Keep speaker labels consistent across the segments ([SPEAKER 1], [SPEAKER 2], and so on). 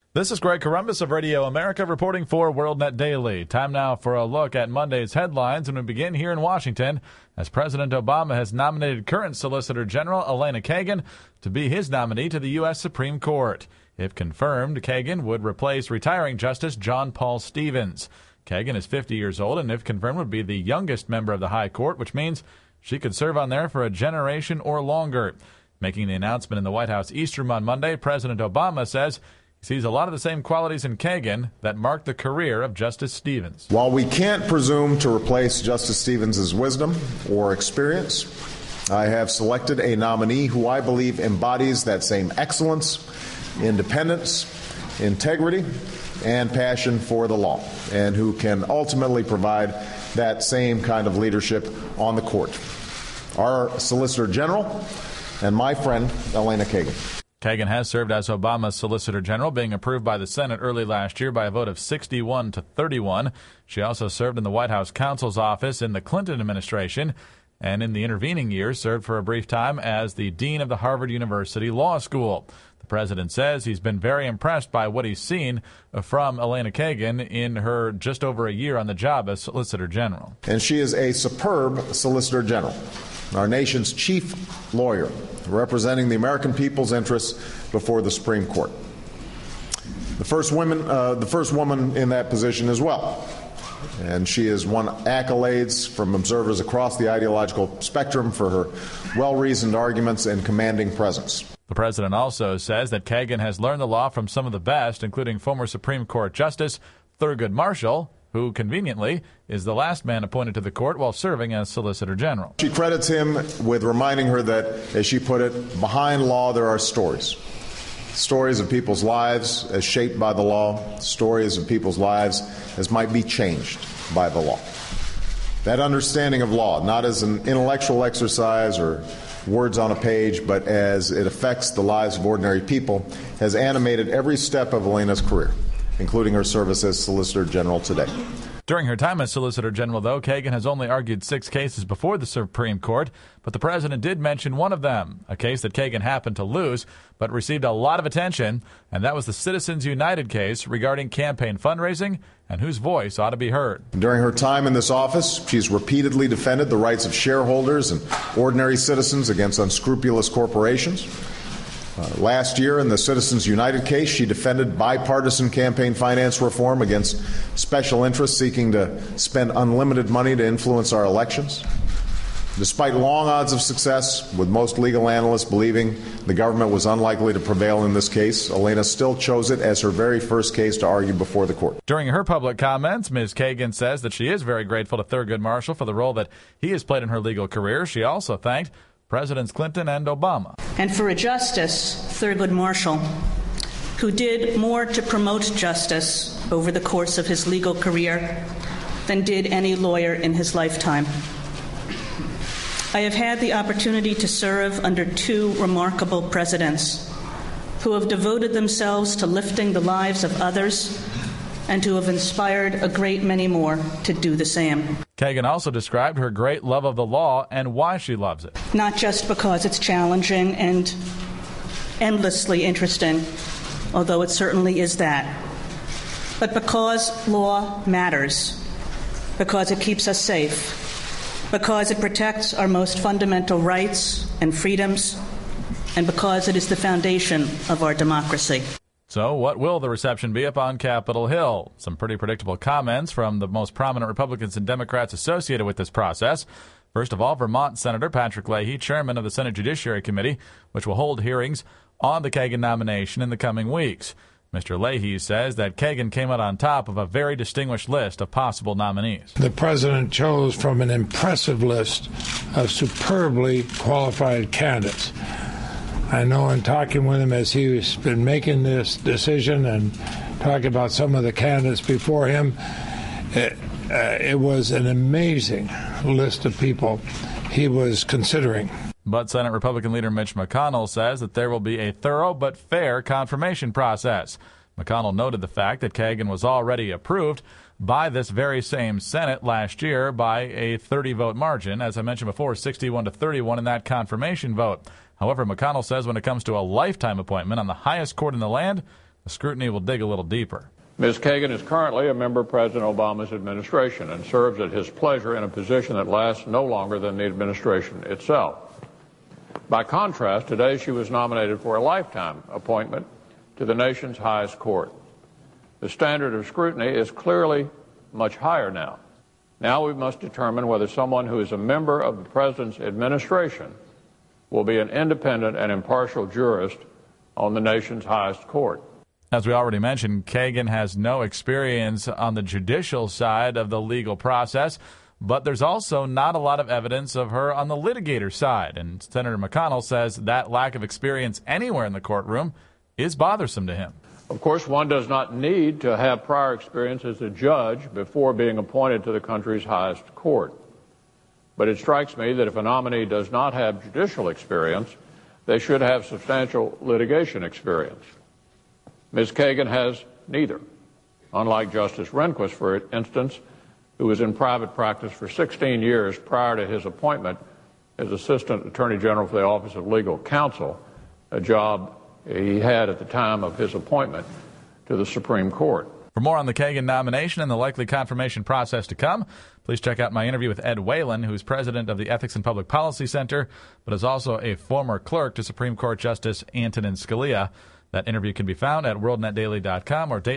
[SPEAKER 1] This is Greg Columbus of Radio America reporting for WorldNet Daily. Time now for a look at Monday's headlines, and we begin here in Washington as President Obama has nominated current Solicitor General Elena Kagan to be his nominee to the U.S. Supreme Court. If confirmed, Kagan would replace retiring Justice John Paul Stevens. Kagan is 50 years old and, if confirmed, would be the youngest member of the High Court, which means she could serve on there for a generation or longer. Making the announcement in the White House East Room on Monday, President Obama says he sees a lot of the same qualities in Kagan that marked the career of Justice Stevens.
[SPEAKER 2] While we can't presume to replace Justice Stevens' wisdom or experience, I have selected a nominee who I believe embodies that same excellence, independence, integrity, and passion for the law, and who can ultimately provide that same kind of leadership on the court. Our Solicitor General and my friend, Elena Kagan.
[SPEAKER 1] Kagan has served as Obama's Solicitor General, being approved by the Senate early last year by a vote of 61 to 31. She also served in the White House counsel's office in the Clinton administration, and in the intervening years served for a brief time as the Dean of the Harvard University Law School. The president says he's been very impressed by what he's seen from Elena Kagan in her just over a year on the job as Solicitor General.
[SPEAKER 2] And she is a superb Solicitor General, our nation's chief lawyer, representing the American people's interests before the Supreme Court. The first woman in that position as well. And she has won accolades from observers across the ideological spectrum for her well-reasoned arguments and commanding presence.
[SPEAKER 1] The president also says that Kagan has learned the law from some of the best, including former Supreme Court Justice Thurgood Marshall, who conveniently is the last man appointed to the court while serving as Solicitor General.
[SPEAKER 2] She credits him with reminding her that, as she put it, behind law there are stories. Stories of people's lives as shaped by the law, stories of people's lives as might be changed by the law. That understanding of law, not as an intellectual exercise or words on a page, but as it affects the lives of ordinary people, has animated every step of Elena's career, including her service as Solicitor General today.
[SPEAKER 1] During her time as Solicitor General, though, Kagan has only argued 6 cases before the Supreme Court, but the president did mention one of them, a case that Kagan happened to lose, but received a lot of attention, and that was the Citizens United case regarding campaign fundraising and whose voice ought to be heard.
[SPEAKER 2] During her time in this office, she's repeatedly defended the rights of shareholders and ordinary citizens against unscrupulous corporations. Last year, in the Citizens United case, she defended bipartisan campaign finance reform against special interests seeking to spend unlimited money to influence our elections. Despite long odds of success, with most legal analysts believing the government was unlikely to prevail in this case, Elena still chose it as her very first case to argue before the court.
[SPEAKER 1] During her public comments, Ms. Kagan says that she is very grateful to Thurgood Marshall for the role that he has played in her legal career. She also thanked Presidents Clinton and Obama.
[SPEAKER 3] And for a Justice, Thurgood Marshall, who did more to promote justice over the course of his legal career than did any lawyer in his lifetime. I have had the opportunity to serve under 2 remarkable presidents who have devoted themselves to lifting the lives of others and who have inspired a great many more to do the same.
[SPEAKER 1] Kagan also described her great love of the law and why she loves it.
[SPEAKER 3] Not just because it's challenging and endlessly interesting, although it certainly is that, but because law matters, because it keeps us safe, because it protects our most fundamental rights and freedoms, and because it is the foundation of our democracy.
[SPEAKER 1] So what will the reception be up on Capitol Hill? Some pretty predictable comments from the most prominent Republicans and Democrats associated with this process. First of all, Vermont Senator Patrick Leahy, chairman of the Senate Judiciary Committee, which will hold hearings on the Kagan nomination in the coming weeks. Mr. Leahy says that Kagan came out on top of a very distinguished list of possible nominees.
[SPEAKER 4] The president chose from an impressive list of superbly qualified candidates. I know in talking with him as he's been making this decision and talking about some of the candidates before him, it was an amazing list of people he was considering.
[SPEAKER 1] But Senate Republican leader Mitch McConnell says that there will be a thorough but fair confirmation process. McConnell noted the fact that Kagan was already approved by this very same Senate last year by a 30-vote margin, as I mentioned before, 61 to 31 in that confirmation vote. However, McConnell says when it comes to a lifetime appointment on the highest court in the land, The scrutiny will dig a little deeper.
[SPEAKER 5] Ms. Kagan is currently a member of President Obama's administration and serves at his pleasure in a position that lasts no longer than the administration itself. By contrast, today she was nominated for a lifetime appointment to the nation's highest court. The standard of scrutiny is clearly much higher now. Now we must determine whether someone who is a member of the President's administration will be an independent and impartial jurist on the nation's highest court.
[SPEAKER 1] As we already mentioned, Kagan has no experience on the judicial side of the legal process, but there's also not a lot of evidence of her on the litigator side. And Senator McConnell says that lack of experience anywhere in the courtroom is bothersome to him.
[SPEAKER 5] Of course, one does not need to have prior experience as a judge before being appointed to the country's highest court. But it strikes me that if a nominee does not have judicial experience, they should have substantial litigation experience. Ms. Kagan has neither, unlike Justice Rehnquist, for instance, who was in private practice for 16 years prior to his appointment as Assistant Attorney General for the Office of Legal Counsel, a job he had at the time of his appointment to the Supreme Court.
[SPEAKER 1] For more on the Kagan nomination and the likely confirmation process to come, please check out my interview with Ed Whalen, who's president of the Ethics and Public Policy Center, but is also a former clerk to Supreme Court Justice Antonin Scalia. That interview can be found at worldnetdaily.com or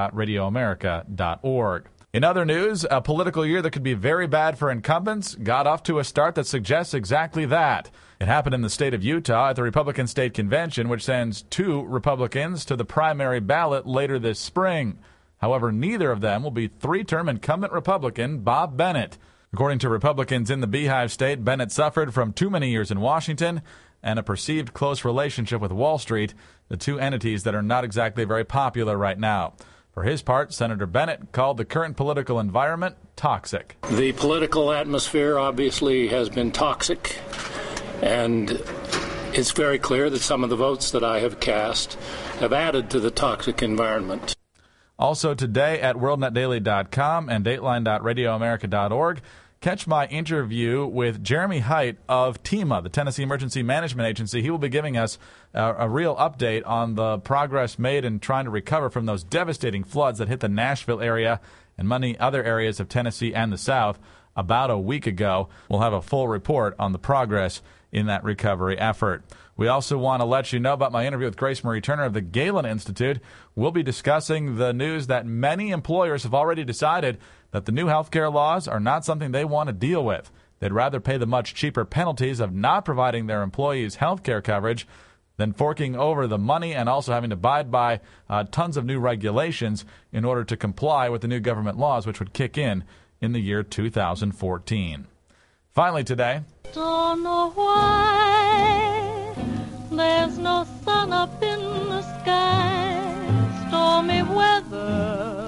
[SPEAKER 1] dateline.radioamerica.org. In other news, a political year that could be very bad for incumbents got off to a start that suggests exactly that. It happened in the state of Utah at the Republican State Convention, which sends 2 Republicans to the primary ballot later this spring. However, neither of them will be 3-term incumbent Republican Bob Bennett. According to Republicans in the Beehive State, Bennett suffered from too many years in Washington and a perceived close relationship with Wall Street, the 2 entities that are not exactly very popular right now. For his part, Senator Bennett called the current political environment toxic.
[SPEAKER 6] The political atmosphere obviously has been toxic, and it's very clear that some of the votes that I have cast have added to the toxic environment.
[SPEAKER 1] Also today at worldnetdaily.com and dateline.radioamerica.org, catch my interview with Jeremy Hite of TEMA, the Tennessee Emergency Management Agency. He will be giving us a real update on the progress made in trying to recover from those devastating floods that hit the Nashville area and many other areas of Tennessee and the South about a week ago. We'll have a full report on the progress in that recovery effort. We also want to let you know about my interview with Grace Marie Turner of the Galen Institute. We'll be discussing the news that many employers have already decided that the new health care laws are not something they want to deal with. They'd rather pay the much cheaper penalties of not providing their employees health care coverage than forking over the money and also having to abide by tons of new regulations in order to comply with the new government laws, which would kick in the year 2014. Finally today,
[SPEAKER 7] don't know why there's no sun up in the sky, stormy weather,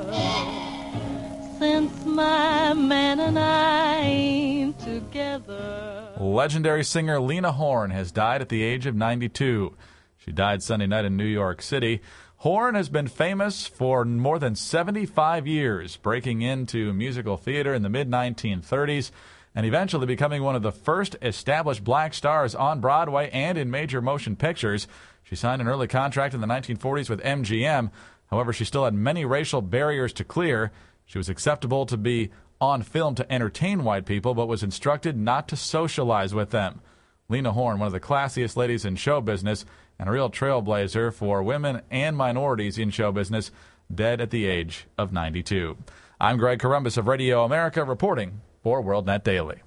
[SPEAKER 7] since my man and I ain't together.
[SPEAKER 1] Legendary singer Lena Horne has died at the age of 92. She died Sunday night in New York City. Horne has been famous for more than 75 years, breaking into musical theater in the mid-1930s and eventually becoming one of the first established black stars on Broadway and in major motion pictures. She signed an early contract in the 1940s with MGM. However, she still had many racial barriers to clear. She was acceptable to be on film to entertain white people, but was instructed not to socialize with them. Lena Horne, one of the classiest ladies in show business and a real trailblazer for women and minorities in show business, dead at the age of 92. I'm Greg Corombos of Radio America reporting for WorldNet Daily.